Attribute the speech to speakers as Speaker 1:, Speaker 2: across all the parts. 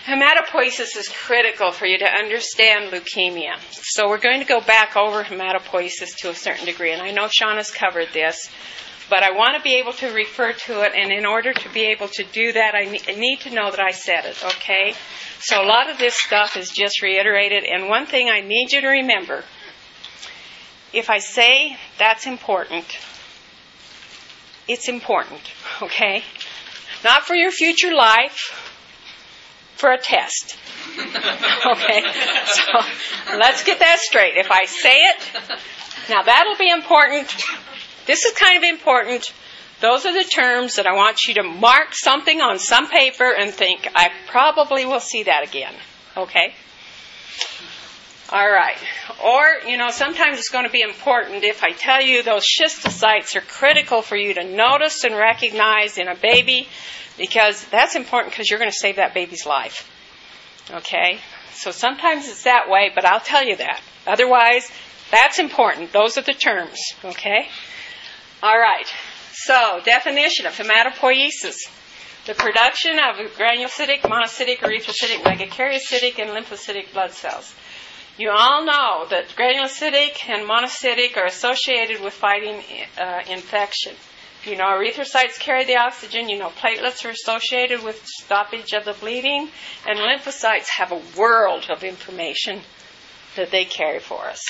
Speaker 1: Hematopoiesis is critical for you to understand leukemia. So we're going to go back over hematopoiesis to a certain degree. And I know Sean has covered this, but I want to be able to refer to it. And in order to be able to do that, I need to know that I said it, okay? So a lot of this stuff is just reiterated. And one thing I need you to remember, if I say that's important, it's important, okay? Not for your future life, for a test. Okay? So let's get that straight. If I say it, now that'll be important. This is kind of important. Those are the terms that I want you to mark something on some paper and think, I probably will see that again. Okay? All right. Or, sometimes it's going to be important if I tell you those schistocytes are critical for you to notice and recognize in a baby, because that's important because you're going to save that baby's life. Okay? So sometimes it's that way, but I'll tell you that. Otherwise, that's important. Those are the terms. Okay? All right. So, definition of hematopoiesis. The production of granulocytic, monocytic, erythrocytic, megakaryocytic, and lymphocytic blood cells. You all know that granulocytic and monocytic are associated with fighting infection. Erythrocytes carry the oxygen. Platelets are associated with stoppage of the bleeding. And lymphocytes have a world of information that they carry for us.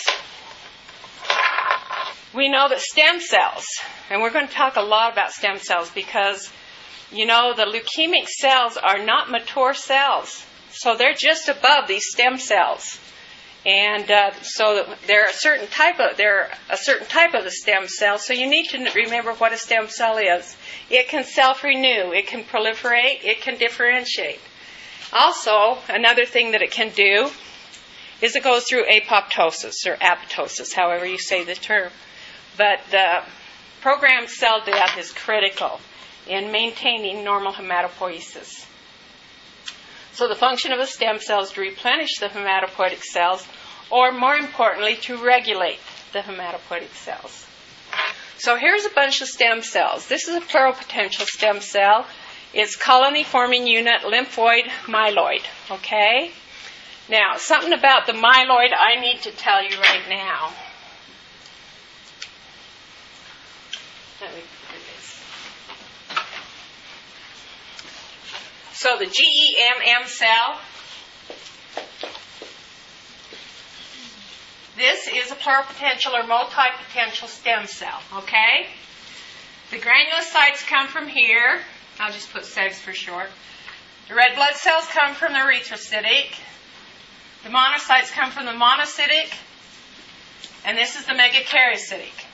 Speaker 1: We know that stem cells, and we're going to talk a lot about stem cells because, the leukemic cells are not mature cells. So they're just above these stem cells. And so they're a certain type of the stem cell. So you need to remember what a stem cell is. It can self-renew. It can proliferate. It can differentiate. Also, another thing that it can do is it goes through apoptosis or apoptosis, however you say the term. But the programmed cell death is critical in maintaining normal hematopoiesis. So the function of a stem cell is to replenish the hematopoietic cells, or more importantly, to regulate the hematopoietic cells. So here's a bunch of stem cells. This is a pluripotential stem cell. It's colony-forming unit, lymphoid, myeloid. Okay? Now, something about the myeloid I need to tell you right now. Let me do this. So the GEMM cell, this is a pluripotential or multipotential stem cell, okay? The granulocytes come from here. I'll just put SEGs for short. The red blood cells come from the erythrocytic. The monocytes come from the monocytic. And this is the megakaryocytic.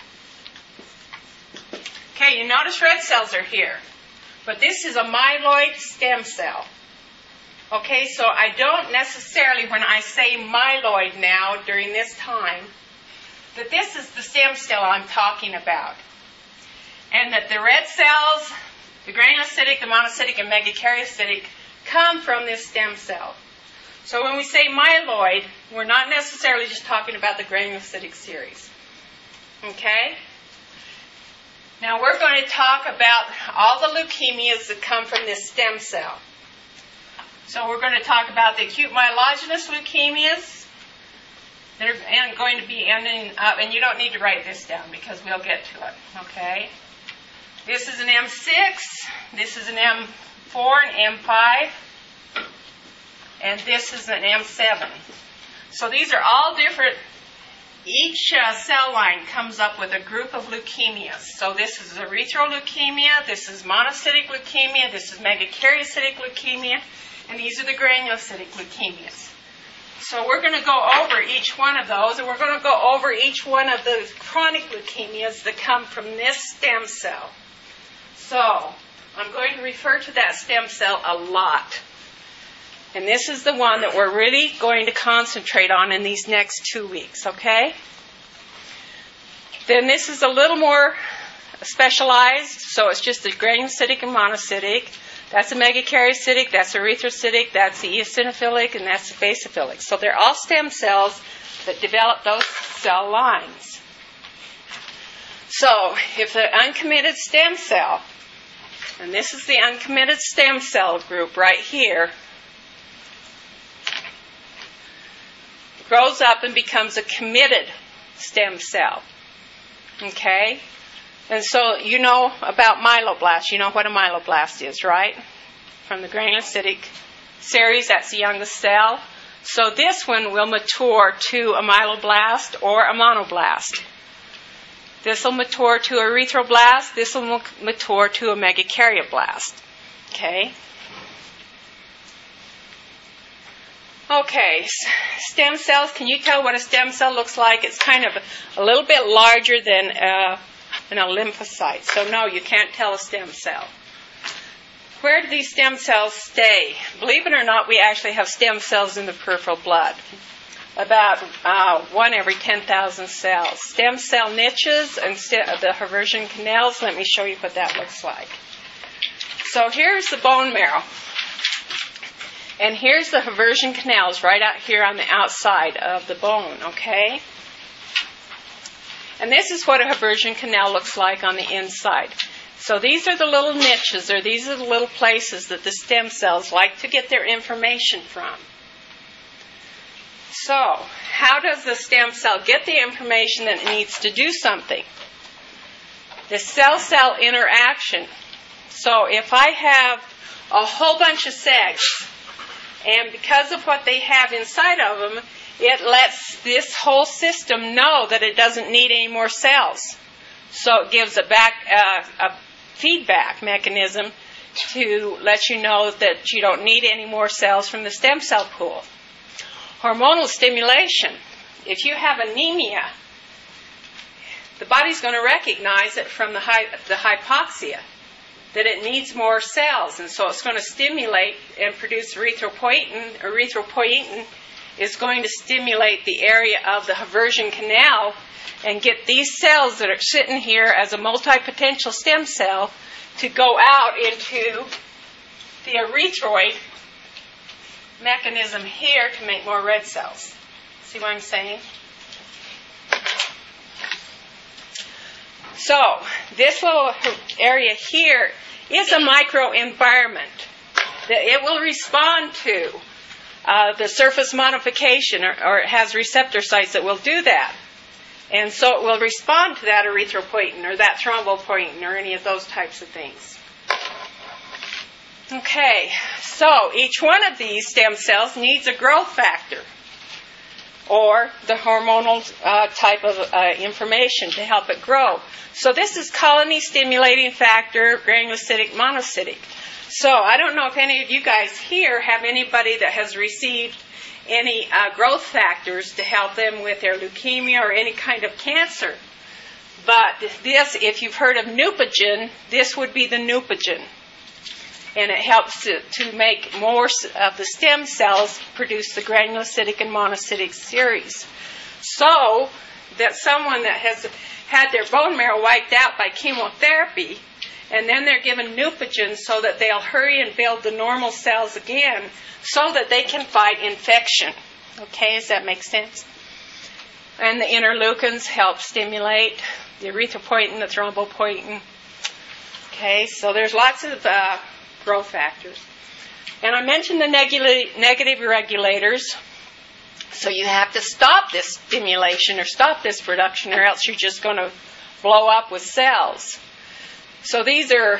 Speaker 1: Okay, you notice red cells are here. But this is a myeloid stem cell. Okay, so I don't necessarily, when I say myeloid now during this time, that this is the stem cell I'm talking about. And that the red cells, the granulocytic, the monocytic, and megakaryocytic come from this stem cell. So when we say myeloid, we're not necessarily just talking about the granulocytic series. Okay? Now we're going to talk about all the leukemias that come from this stem cell. So we're going to talk about the acute myelogenous leukemias that are going to be ending up, and you don't need to write this down because we'll get to it, okay? This is an M6, this is an M4, an M5, and this is an M7. So these are all different. Each cell line comes up with a group of leukemias. So this is erythroid leukemia, this is monocytic leukemia, this is megakaryocytic leukemia, and these are the granulocytic leukemias. So we're going to go over each one of those, and we're going to go over each one of the chronic leukemias that come from this stem cell. So I'm going to refer to that stem cell a lot. And this is the one that we're really going to concentrate on in these next 2 weeks, okay? Then this is a little more specialized, so it's just the granulocytic and monocytic. That's a megakaryocytic, that's erythrocytic, that's the eosinophilic, and that's the basophilic. So they're all stem cells that develop those cell lines. So if the uncommitted stem cell, and this is the uncommitted stem cell group right here, grows up and becomes a committed stem cell. Okay? And so you know about myeloblasts. You know what a myeloblast is, right? From the granulocytic series, that's the youngest cell. So this one will mature to a myeloblast or a monoblast. This will mature to an erythroblast. This will mature to a megakaryoblast. Okay? Okay, stem cells. Can you tell what a stem cell looks like? It's kind of a little bit larger than a lymphocyte. So no, you can't tell a stem cell. Where do these stem cells stay? Believe it or not, we actually have stem cells in the peripheral blood. About 1 every 10,000 cells. Stem cell niches and the Haversian canals. Let me show you what that looks like. So here's the bone marrow. And here's the Haversian canals right out here on the outside of the bone, okay? And this is what a Haversian canal looks like on the inside. So these are the little niches, or these are the little places that the stem cells like to get their information from. So, how does the stem cell get the information that it needs to do something? The cell-cell interaction. So if I have a whole bunch of segs, and because of what they have inside of them, it lets this whole system know that it doesn't need any more cells. So it gives a feedback mechanism to let you know that you don't need any more cells from the stem cell pool. Hormonal stimulation. If you have anemia, the body's going to recognize it from the hypoxia, that it needs more cells, and so it's going to stimulate and produce erythropoietin. Erythropoietin is going to stimulate the area of the Haversian canal and get these cells that are sitting here as a multipotential stem cell to go out into the erythroid mechanism here to make more red cells. See what I'm saying? So, this little area here is a microenvironment that it will respond to the surface modification, or it has receptor sites that will do that. And so it will respond to that erythropoietin or that thrombopoietin or any of those types of things. Okay, so each one of these stem cells needs a growth factor or the hormonal type of information to help it grow. So this is colony stimulating factor, granulocytic, monocytic. So I don't know if any of you guys here have anybody that has received any growth factors to help them with their leukemia or any kind of cancer. But this, if you've heard of Neupogen, this would be the Neupogen. And it helps to make more of the stem cells produce the granulocytic and monocytic series. So that someone that has had their bone marrow wiped out by chemotherapy, and then they're given Neupogen so that they'll hurry and build the normal cells again so that they can fight infection. Okay, does that make sense? And the interleukins help stimulate the erythropoietin, the thrombopoietin. Okay, so there's lots of growth factors. And I mentioned the negative regulators. So you have to stop this stimulation or stop this production, or else you're just going to blow up with cells. So these are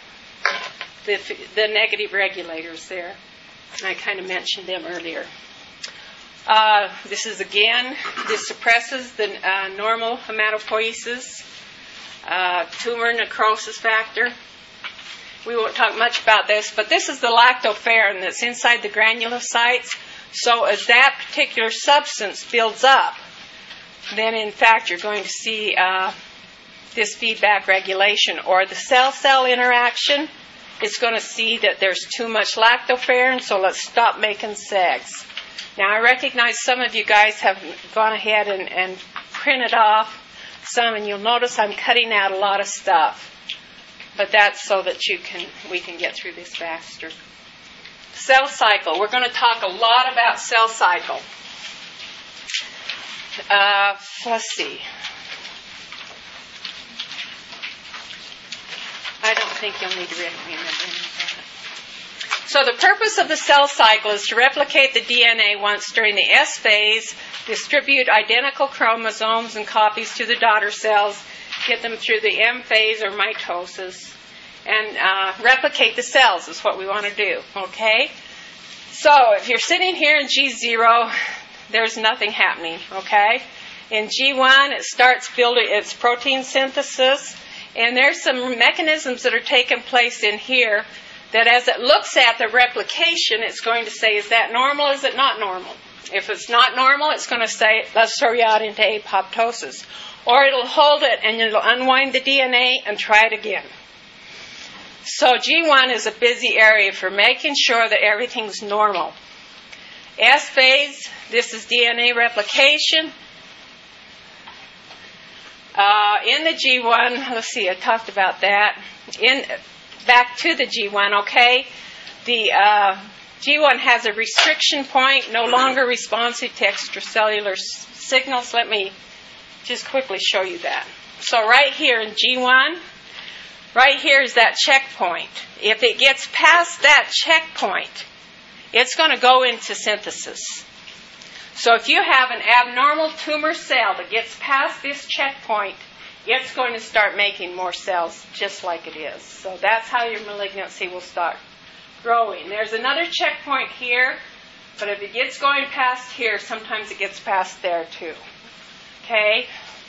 Speaker 1: the negative regulators there. I kind of mentioned them earlier. This suppresses the normal hematopoiesis, tumor necrosis factor. We won't talk much about this, but this is the lactoferrin that's inside the granulocytes. So as that particular substance builds up, then in fact you're going to see this feedback regulation, or the cell-cell interaction. It's going to see that there's too much lactoferrin, so let's stop making segs. Now I recognize some of you guys have gone ahead and printed off some, and you'll notice I'm cutting out a lot of stuff. But that's so that we can get through this faster. Cell cycle. We're going to talk a lot about cell cycle. Let's see. I don't think you'll need to remember any of that. So the purpose of the cell cycle is to replicate the DNA once during the S phase, distribute identical chromosomes and copies to the daughter cells, get them through the M phase or mitosis, and replicate the cells is what we want to do, okay? So if you're sitting here in G0, there's nothing happening, okay? In G1, it starts building its protein synthesis, and there's some mechanisms that are taking place in here that as it looks at the replication, it's going to say, is that normal, is it not normal? If it's not normal, it's going to say, let's throw you out into apoptosis. Or it'll hold it and it'll unwind the DNA and try it again. So G1 is a busy area for making sure that everything's normal. S phase, this is DNA replication. In the G1, let's see, I talked about that. Back to the G1, okay? The G1 has a restriction point, no longer responsive to extracellular signals. Let me just quickly show you that. So right here in G1, right here is that checkpoint. If it gets past that checkpoint, it's going to go into synthesis. So if you have an abnormal tumor cell that gets past this checkpoint, it's going to start making more cells just like it is. So that's how your malignancy will start growing. There's another checkpoint here, but if it gets going past here, sometimes it gets past there too. Okay?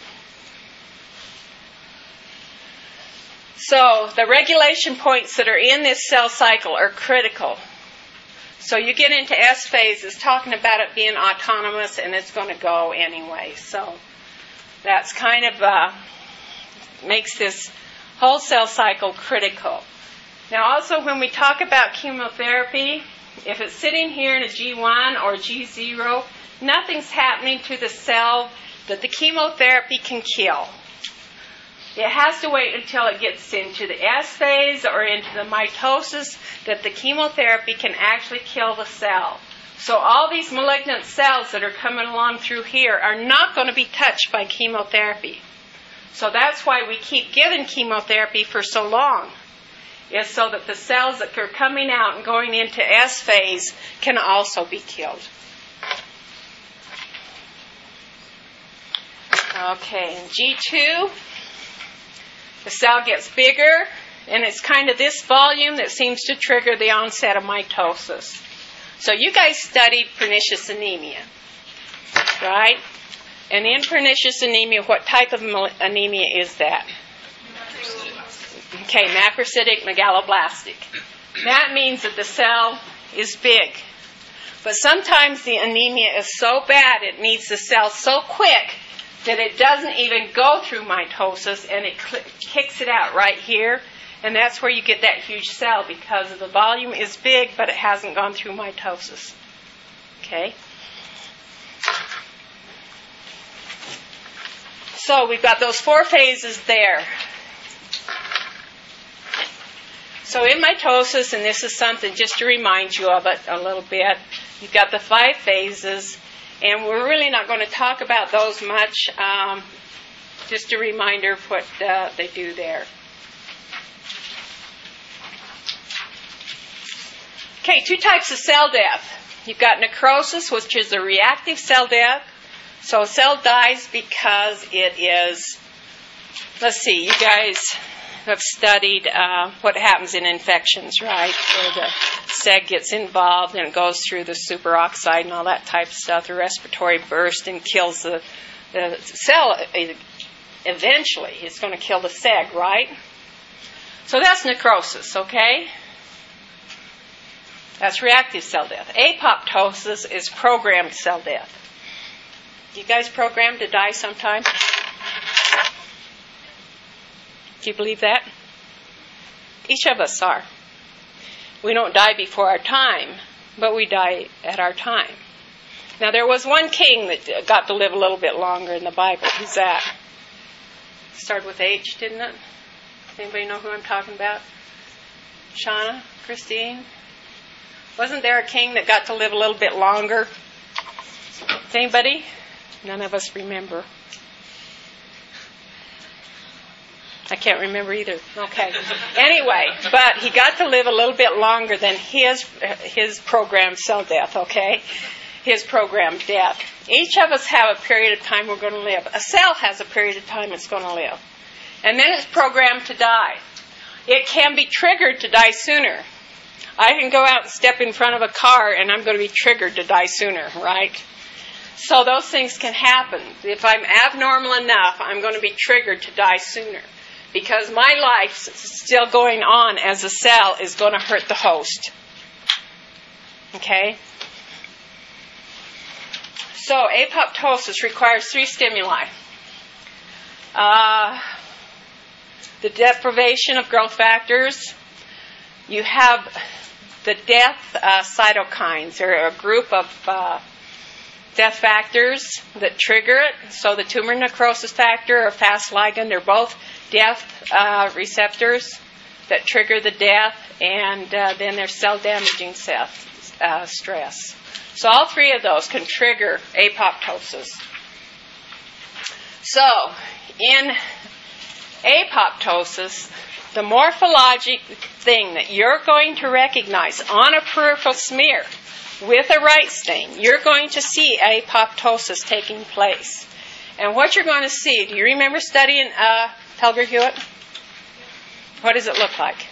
Speaker 1: So the regulation points that are in this cell cycle are critical. So you get into S phase, it's talking about it being autonomous and it's going to go anyway. So that's kind of makes this whole cell cycle critical. Now also when we talk about chemotherapy, if it's sitting here in a G1 or G0, nothing's happening to the cell that the chemotherapy can kill. It has to wait until it gets into the S phase or into the mitosis that the chemotherapy can actually kill the cell. So all these malignant cells that are coming along through here are not going to be touched by chemotherapy. So that's why we keep giving chemotherapy for so long, is so that the cells that are coming out and going into S phase can also be killed. Okay, in G2, the cell gets bigger, and it's kind of this volume that seems to trigger the onset of mitosis. So you guys studied pernicious anemia, right? And in pernicious anemia, what type of anemia is that? Okay, macrocytic megaloblastic. That means that the cell is big. But sometimes the anemia is so bad, it needs the cell so quick that it doesn't even go through mitosis and it kicks it out right here. And that's where you get that huge cell because the volume is big, but it hasn't gone through mitosis. Okay? So we've got those 4 phases there. So in mitosis, and this is something just to remind you of it a little bit, you've got the 5 phases, and we're really not going to talk about those much. Just a reminder of what they do there. Okay, 2 types of cell death. You've got necrosis, which is a reactive cell death. So a cell dies because it is, let's see, you guys have studied what happens in infections, right? Where the SEG gets involved and it goes through the superoxide and all that type of stuff, the respiratory burst, and kills the cell. Eventually, it's going to kill the SEG, right? So that's necrosis, okay? That's reactive cell death. Apoptosis is programmed cell death. You guys programmed to die sometime? Do you believe that? Each of us are. We don't die before our time, but we die at our time. Now, there was one king that got to live a little bit longer in the Bible. Who's that? Started with H, didn't it? Anybody know who I'm talking about? Shauna? Christine? Wasn't there a king that got to live a little bit longer? Anybody? None of us remember. I can't remember either. Okay. Anyway, but he got to live a little bit longer than his programmed cell death, okay? His programmed death. Each of us have a period of time we're going to live. A cell has a period of time it's going to live. And then it's programmed to die. It can be triggered to die sooner. I can go out and step in front of a car and I'm going to be triggered to die sooner, right? So those things can happen. If I'm abnormal enough, I'm going to be triggered to die sooner. Because my life still going on as a cell is going to hurt the host. Okay? So apoptosis requires 3 stimuli. The deprivation of growth factors. You have the death cytokines, or a group of death factors that trigger it. So the tumor necrosis factor or Fas ligand, they're both death receptors that trigger the death, and then there's cell damaging stress. So all 3 of those can trigger apoptosis. So in apoptosis, the morphologic thing that you're going to recognize on a peripheral smear with a right stain, you're going to see apoptosis taking place. And what you're going to see, do you remember studying Pelger-Hewitt? What does it look like?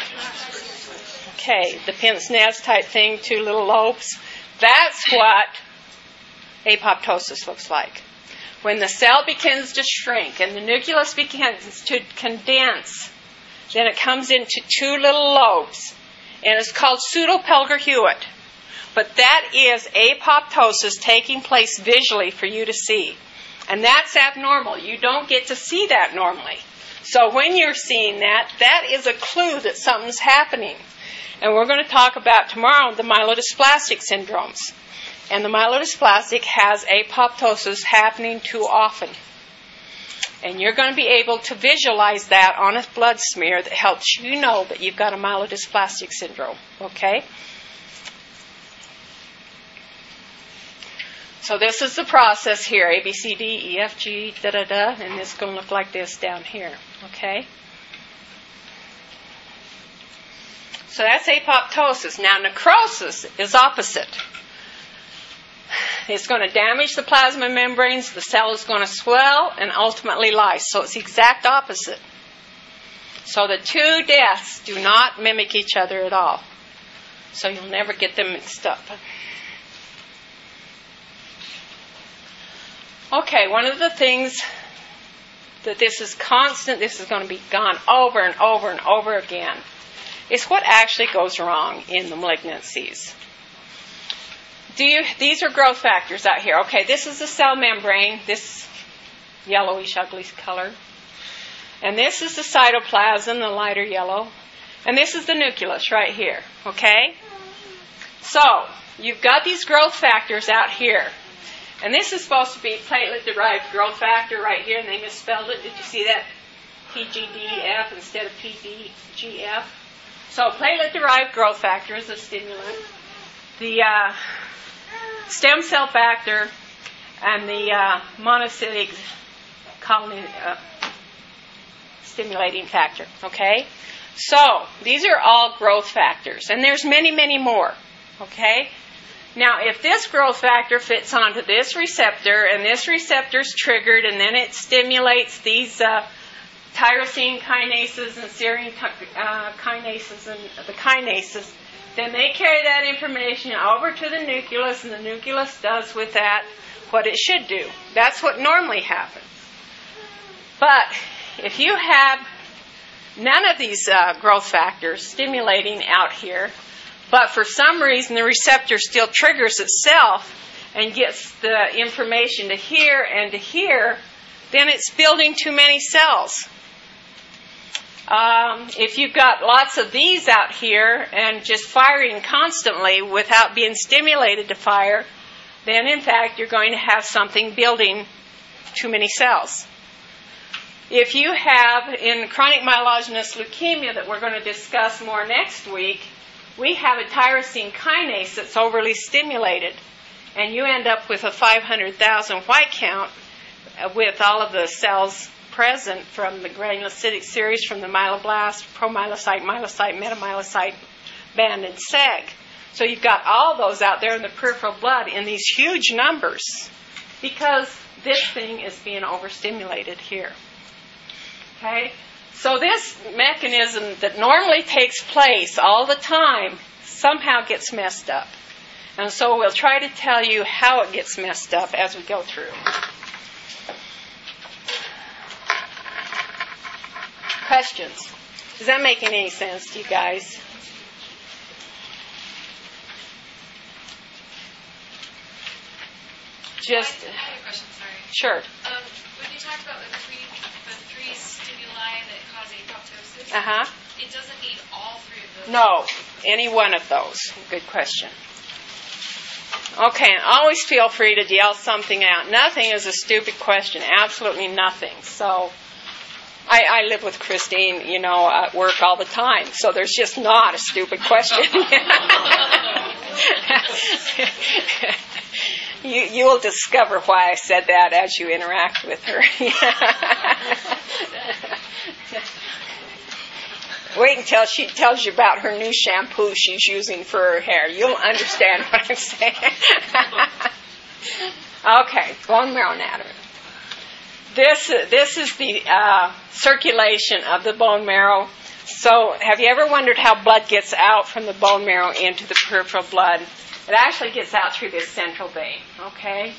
Speaker 1: Okay, the pince-nez type thing, 2 little lobes. That's what apoptosis looks like. When the cell begins to shrink and the nucleus begins to condense, then it comes into 2 little lobes, and it's called pseudo-Pelger-Hewitt. But that is apoptosis taking place visually for you to see. And that's abnormal. You don't get to see that normally. So when you're seeing that, that is a clue that something's happening. And we're going to talk about tomorrow the myelodysplastic syndromes. And the myelodysplastic has apoptosis happening too often. And you're going to be able to visualize that on a blood smear that helps you know that you've got a myelodysplastic syndrome. Okay? So this is the process here, A, B, C, D, E, F, G, da-da-da, and it's going to look like this down here. Okay? So that's apoptosis. Now necrosis is opposite. It's going to damage the plasma membranes, the cell is going to swell, and ultimately lyse. So it's the exact opposite. So the 2 deaths do not mimic each other at all. So you'll never get them mixed up. Okay, one of the things that this is constant, this is going to be gone over and over and over again, is what actually goes wrong in the malignancies. These are growth factors out here. Okay, this is the cell membrane, this yellowish, ugly color. And this is the cytoplasm, the lighter yellow. And this is the nucleus right here. Okay? So, you've got these growth factors out here. And this is supposed to be platelet-derived growth factor right here, and they misspelled it. Did you see that? PGDF instead of PDGF. So platelet-derived growth factor is a stimulant. The stem cell factor and the monocytic colony stimulating factor. Okay? So, these are all growth factors. And there's many, many more. Okay? Now, if this growth factor fits onto this receptor, and this receptor's triggered, and then it stimulates these tyrosine kinases and serine kinases and the kinases, then they carry that information over to the nucleus, and the nucleus does with that what it should do. That's what normally happens. But if you have none of these growth factors stimulating out here, but for some reason the receptor still triggers itself and gets the information to here and to here, then it's building too many cells. If you've got lots of these out here and just firing constantly without being stimulated to fire, then in fact you're going to have something building too many cells. If you have, in chronic myelogenous leukemia that we're going to discuss more next week, we have a tyrosine kinase that's overly stimulated, and you end up with a 500,000 white count with all of the cells present from the granulocytic series, from the myeloblast, promyelocyte, myelocyte, metamyelocyte, band, and seg. So you've got all those out there in the peripheral blood in these huge numbers because this thing is being overstimulated here. Okay? So this mechanism that normally takes place all the time somehow gets messed up. And so we'll try to tell you how it gets messed up as we go through. Questions? Is that making any sense to you guys? Just.
Speaker 2: I have a question, sorry.
Speaker 1: Sure.
Speaker 2: When you talk about the three stimuli that cause apoptosis, it doesn't need all three of those?
Speaker 1: No, any one of those. Good question. Okay, and always feel free to yell something out. Nothing is a stupid question. Absolutely nothing. So, I live with Christine, at work all the time. So there's just not a stupid question. You will discover why I said that as you interact with her. Wait until she tells you about her new shampoo she's using for her hair. You'll understand what I'm saying. Okay, bone marrow anatomy. This is the circulation of the bone marrow. So have you ever wondered how blood gets out from the bone marrow into the peripheral blood? It actually gets out through this central vein, okay?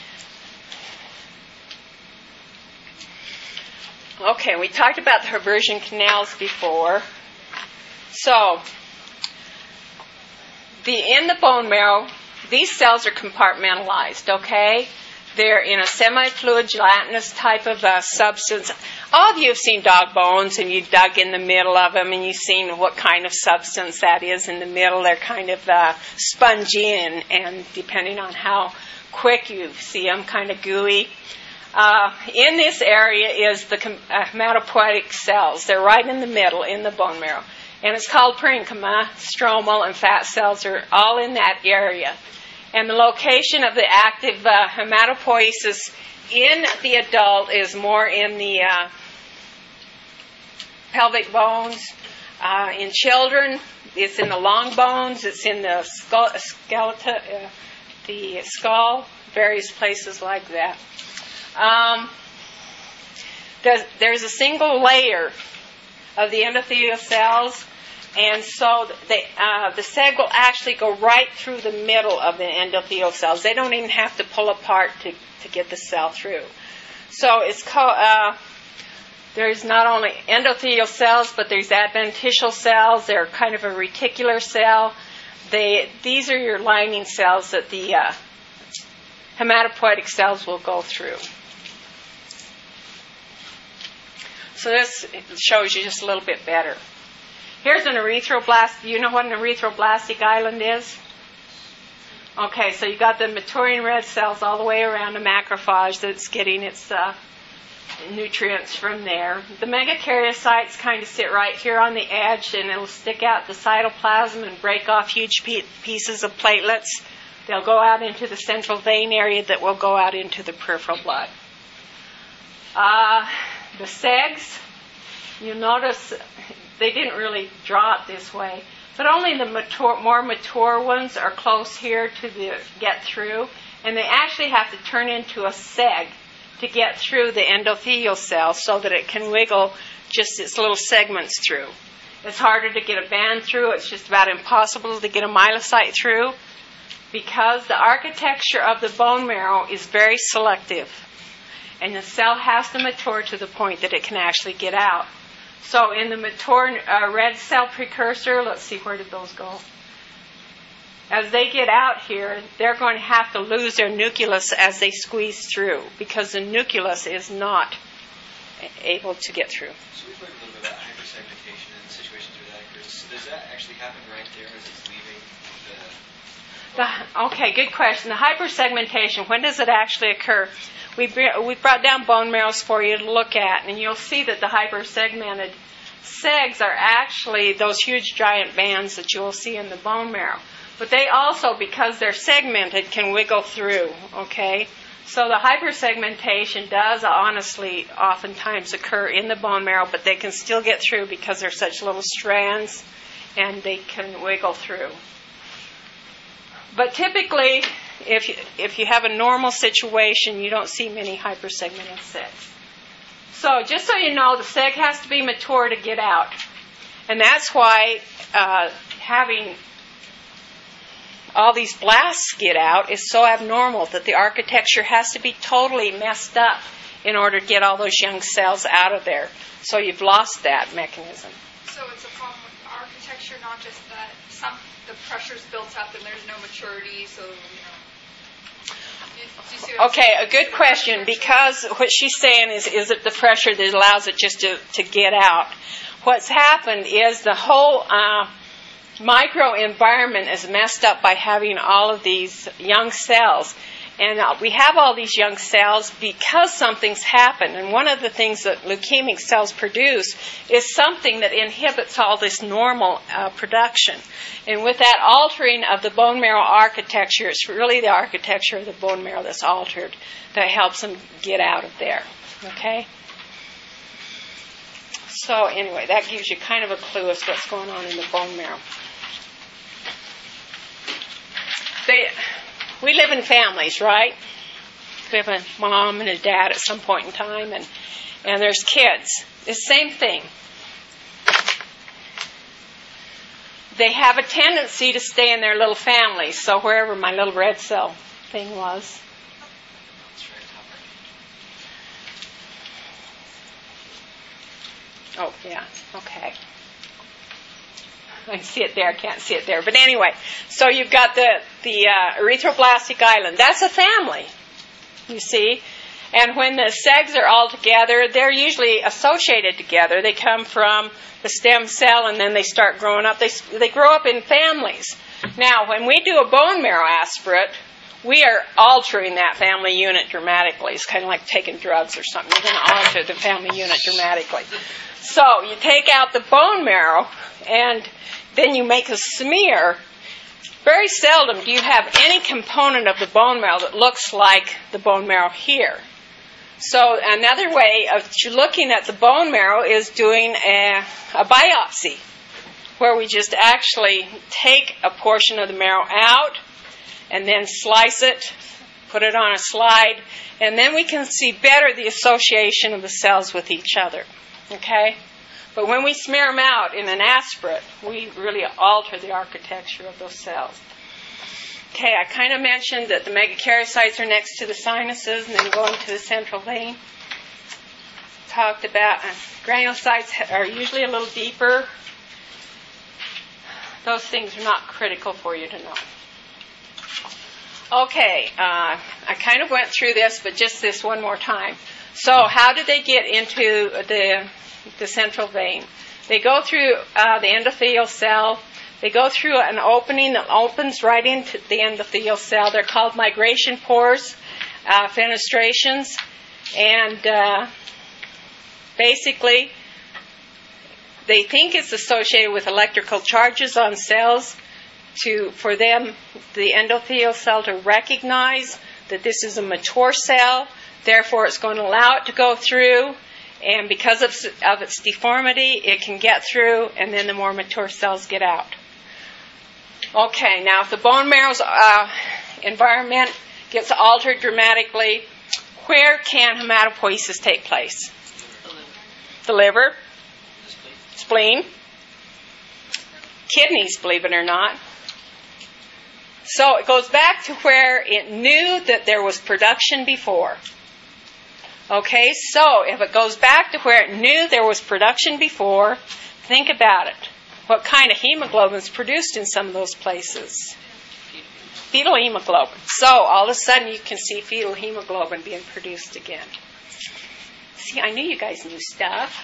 Speaker 1: Okay, we talked about the Haversian canals before. So, in the bone marrow, these cells are compartmentalized, okay? They're in a semi-fluid gelatinous type of substance. All of you have seen dog bones, and you dug in the middle of them, and you've seen what kind of substance that is in the middle. They're kind of spongy, and depending on how quick you see them, kind of gooey. In this area is the hematopoietic cells. They're right in the middle in the bone marrow. And it's called parenchyma. Stromal and fat cells are all in that area. And the location of the active hematopoiesis in the adult is more in the pelvic bones. In children, it's in the long bones. It's in the skeleton, the skull, various places like that. There's a single layer of the endothelial cells, and so the seg will actually go right through the middle of the endothelial cells. They don't even have to pull apart to get the cell through. So it's called. There's not only endothelial cells, but there's adventitial cells. They're kind of a reticular cell. These are your lining cells that the hematopoietic cells will go through. So this shows you just a little bit better. Here's an erythroblast. Do you know what an erythroblastic island is? Okay, so you got the maturing red cells all the way around the macrophage that's getting its nutrients from there. The megakaryocytes kind of sit right here on the edge, and it'll stick out the cytoplasm and break off huge pieces of platelets. They'll go out into the central vein area that will go out into the peripheral blood. The segs, you'll notice they didn't really draw it this way, but only the more mature ones are close here to get through, and they actually have to turn into a seg to get through the endothelial cell so that it can wiggle just its little segments through. It's harder to get a band through. It's just about impossible to get a myelocyte through because the architecture of the bone marrow is very selective, and the cell has to mature to the point that it can actually get out. So in the mature red cell precursor, let's see, where did those go? As they get out here, they're going to have to lose their nucleus as they squeeze through because the nucleus is not able to get through.
Speaker 3: So we've learned a little bit about hypersegmentation and situations where that occurs. So does that actually happen right there as it's leaving the...
Speaker 1: Okay, good question. The hypersegmentation, when does it actually occur? We brought down bone marrows for you to look at, and you'll see that the hypersegmented segs are actually those huge giant bands that you'll see in the bone marrow. But they also, because they're segmented, can wiggle through, okay? So the hypersegmentation does honestly oftentimes occur in the bone marrow, but they can still get through because they're such little strands and they can wiggle through. But typically, if you have a normal situation, you don't see many hypersegmented segs. So just so you know, the seg has to be mature to get out. And that's why having all these blasts get out is so abnormal, that the architecture has to be totally messed up in order to get all those young cells out of there. So you've lost that mechanism.
Speaker 4: So it's a problem with the architecture, not just that the pressure's built up and there's no maturity, so,
Speaker 1: Okay, a good question, because what she's saying is it the pressure that allows it just to get out? What's happened is the whole microenvironment is messed up by having all of these young cells. And we have all these young cells because something's happened. And one of the things that leukemic cells produce is something that inhibits all this normal production. And with that altering of the bone marrow architecture, it's really the architecture of the bone marrow that's altered that helps them get out of there. Okay? So anyway, that gives you kind of a clue as to what's going on in the bone marrow. We live in families, right? We have a mom and a dad at some point in time, and there's kids. It's the same thing. They have a tendency to stay in their little families. So wherever my little red cell thing was. Oh, yeah, okay. I can see it there, I can't see it there. But anyway, so you've got the erythroblastic island. That's a family, you see. And when the segs are all together, they're usually associated together. They come from the stem cell and then they start growing up. They grow up in families. Now, when we do a bone marrow aspirate, we are altering that family unit dramatically. It's kind of like taking drugs or something. You're going to alter the family unit dramatically. So you take out the bone marrow and then you make a smear. Very seldom do you have any component of the bone marrow that looks like the bone marrow here. So another way of looking at the bone marrow is doing a biopsy, where we just actually take a portion of the marrow out and then slice it, put it on a slide, and then we can see better the association of the cells with each other. Okay? But when we smear them out in an aspirate, we really alter the architecture of those cells. Okay, I kind of mentioned that the megakaryocytes are next to the sinuses and then go into the central vein. Talked about granulocytes are usually a little deeper. Those things are not critical for you to know. Okay, I kind of went through this, but just this one more time. So how did they get into the central vein? They go through the endothelial cell. They go through an opening that opens right into the endothelial cell. They're called migration pores, fenestrations. And basically, they think it's associated with electrical charges on cells for them, the endothelial cell, to recognize that this is a mature cell. Therefore, it's going to allow it to go through. And because of its deformity, it can get through, and then the more mature cells get out. Okay, now if the bone marrow's environment gets altered dramatically, where can hematopoiesis take place? The liver, spleen, kidneys, believe it or not. So it goes back to where it knew that there was production before. Okay, so if it goes back to where it knew there was production before, think about it. What kind of hemoglobin is produced in some of those places? Fetal hemoglobin. So all of a sudden you can see fetal hemoglobin being produced again. See, I knew you guys knew stuff.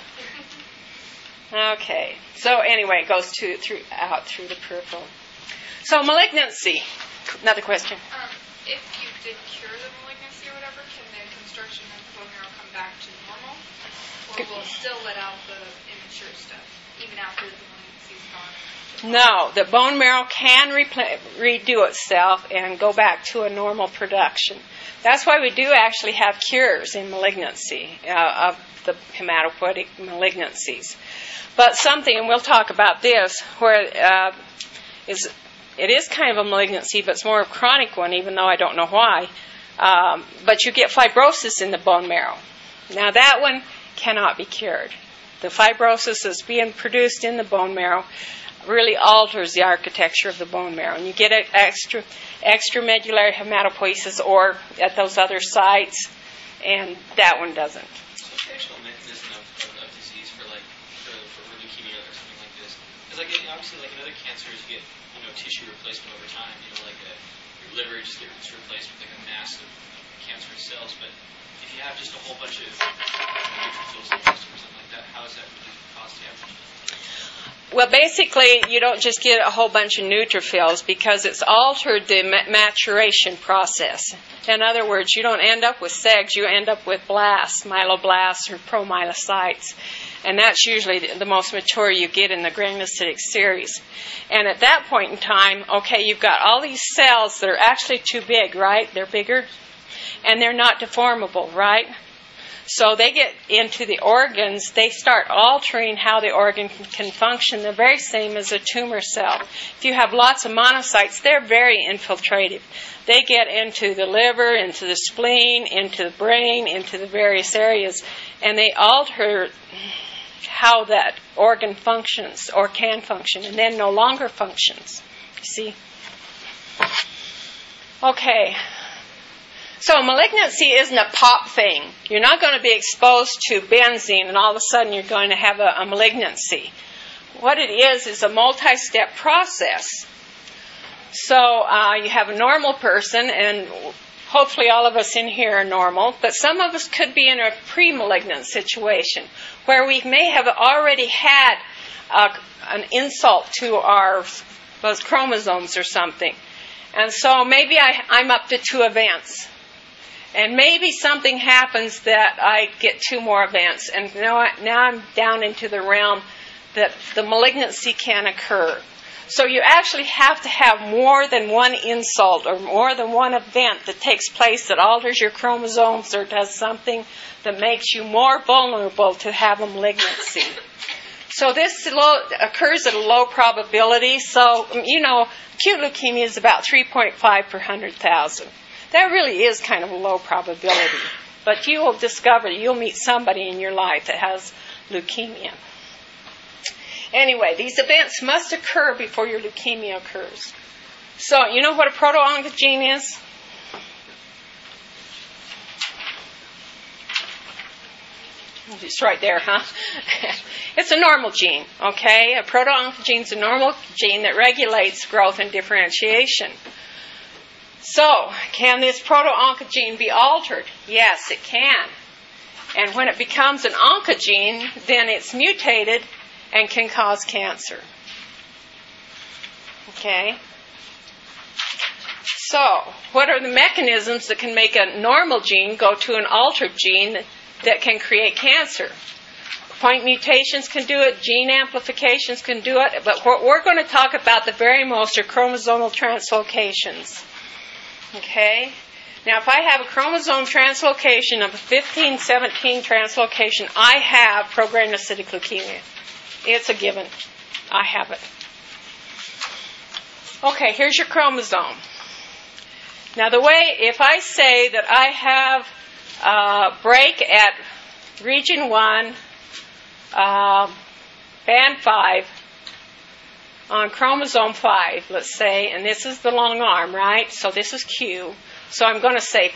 Speaker 1: Okay, so anyway, it goes out through the peripheral. So malignancy. Another question.
Speaker 4: if you did cure the malignancy or whatever, can the construction of the bone marrow come back to normal? Or will it still let out the immature stuff, even after the malignancy is gone?
Speaker 1: No, the bone marrow can redo itself and go back to a normal production. That's why we do actually have cures in malignancy, of the hematopoietic malignancies. But something, and we'll talk about this, where it is kind of a malignancy, but it's more of a chronic one, even though I don't know why. But you get fibrosis in the bone marrow. Now that one cannot be cured. The fibrosis that's being produced in the bone marrow really alters the architecture of the bone marrow. And you get an extramedullary hematopoiesis or at those other sites, and that one doesn't.
Speaker 3: So what's the actual mechanism of disease for leukemia or something like this? Because obviously in other cancers you get tissue replacement over time. Your liver just gets replaced with a mass of cancerous cells. But if you have just a whole bunch of neutrophils or something like that, how is that really cause damage?
Speaker 1: Well, basically, you don't just get a whole bunch of neutrophils because it's altered the maturation process. In other words, you don't end up with segs, you end up with blasts, myeloblasts or promyelocytes. And that's usually the most mature you get in the granulocytic series. And at that point in time, okay, you've got all these cells that are actually too big, right? They're bigger. And they're not deformable, right? So they get into the organs, they start altering how the organ can function. They're very same as a tumor cell. If you have lots of monocytes, they're very infiltrative. They get into the liver, into the spleen, into the brain, into the various areas, and they alter how that organ functions or can function, and then no longer functions. You see? Okay. So malignancy isn't a pop thing. You're not going to be exposed to benzene and all of a sudden you're going to have a malignancy. What it is a multi-step process. So you have a normal person, and hopefully all of us in here are normal, but some of us could be in a pre-malignant situation where we may have already had an insult to those chromosomes or something. And so maybe I'm up to 2 events. And maybe something happens that I get 2 more events. And now I'm down into the realm that the malignancy can occur. So you actually have to have more than one insult or more than one event that takes place that alters your chromosomes or does something that makes you more vulnerable to have a malignancy. So this occurs at a low probability. So, acute leukemia is about 3.5 per 100,000. That really is kind of a low probability. But you will discover, you'll meet somebody in your life that has leukemia. Anyway, these events must occur before your leukemia occurs. So, you know what a proto-oncogene is? It's right there, huh? It's a normal gene, okay? A proto-oncogene is a normal gene that regulates growth and differentiation. So, can this proto-oncogene be altered? Yes, it can. And when it becomes an oncogene, then it's mutated and can cause cancer. Okay? So, what are the mechanisms that can make a normal gene go to an altered gene that can create cancer? Point mutations can do it, gene amplifications can do it, but what we're going to talk about the very most are chromosomal translocations. Okay? Now, if I have a chromosome translocation of a 15, 17 translocation, I have progranulocytic leukemia. It's a given. I have it. Okay, here's your chromosome. Now, if I say that I have a break at region 1, band 5, on chromosome 5, let's say, and this is the long arm, right? So this is Q. So I'm going to say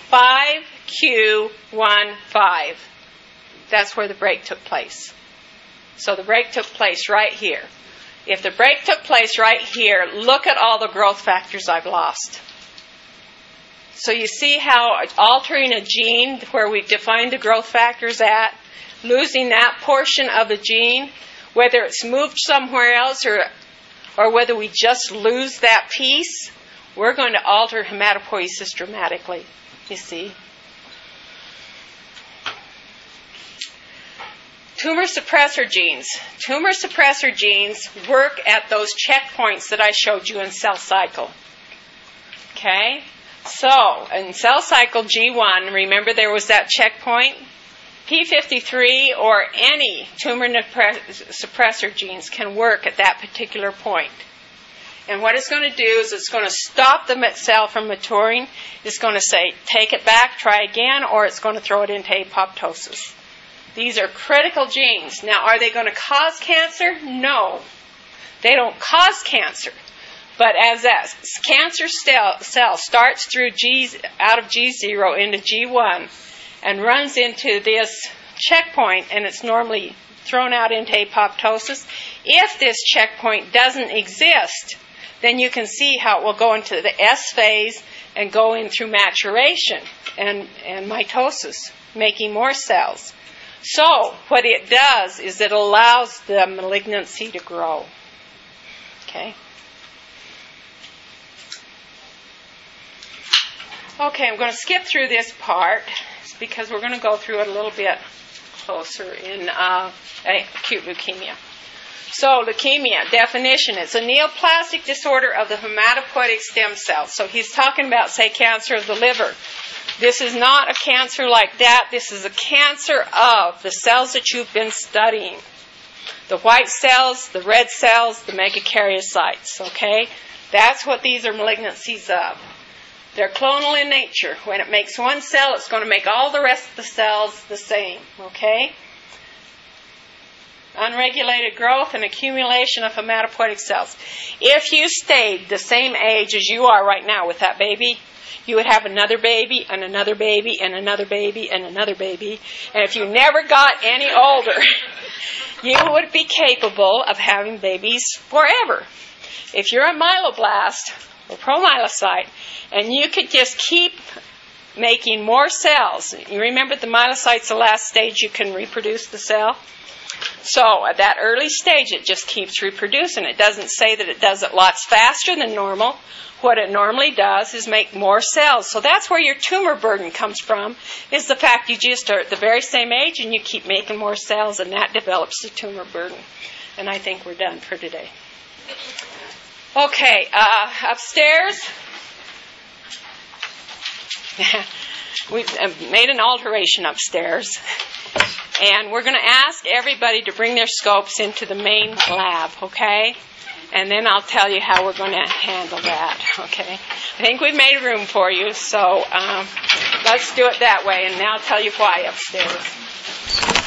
Speaker 1: 5Q15. That's where the break took place. So the break took place right here. If the break took place right here, look at all the growth factors I've lost. So you see how altering a gene where we defined the growth factors at, losing that portion of a gene, whether it's moved somewhere else or whether we just lose that piece, we're going to alter hematopoiesis dramatically, you see. Tumor suppressor genes. Tumor suppressor genes work at those checkpoints that I showed you in cell cycle. Okay? So, in cell cycle G1, remember there was that checkpoint? P53 or any tumor suppressor genes can work at that particular point. And what it's going to do is it's going to stop the cell from maturing. It's going to say, take it back, try again, or it's going to throw it into apoptosis. These are critical genes. Now, are they going to cause cancer? No. They don't cause cancer. But as that cancer cell starts through out of G0 into G1 and runs into this checkpoint, and it's normally thrown out into apoptosis, if this checkpoint doesn't exist, then you can see how it will go into the S phase and go in through maturation and mitosis, making more cells. So what it does is it allows the malignancy to grow. Okay? Okay, I'm going to skip through this part because we're going to go through it a little bit closer in acute leukemia. So, leukemia, definition, it's a neoplastic disorder of the hematopoietic stem cells. So he's talking about, say, cancer of the liver. This is not a cancer like that. This is a cancer of the cells that you've been studying. The white cells, the red cells, the megakaryocytes, okay? That's what these are malignancies of. They're clonal in nature. When it makes one cell, it's going to make all the rest of the cells the same, okay? Unregulated growth and accumulation of hematopoietic cells. If you stayed the same age as you are right now with that baby, you would have another baby and another baby and another baby and another baby. And if you never got any older, you would be capable of having babies forever. If you're a myeloblast or promyelocyte, and you could just keep making more cells. You remember the myelocyte's the last stage you can reproduce the cell? So at that early stage, it just keeps reproducing. It doesn't say that it does it lots faster than normal. What it normally does is make more cells. So that's where your tumor burden comes from, is the fact you just are at the very same age and you keep making more cells, and that develops the tumor burden. And I think we're done for today. Okay, upstairs, we've made an alteration upstairs. And we're going to ask everybody to bring their scopes into the main lab, okay? And then I'll tell you how we're going to handle that, okay? I think we've made room for you, so let's do it that way. And now I'll tell you why upstairs.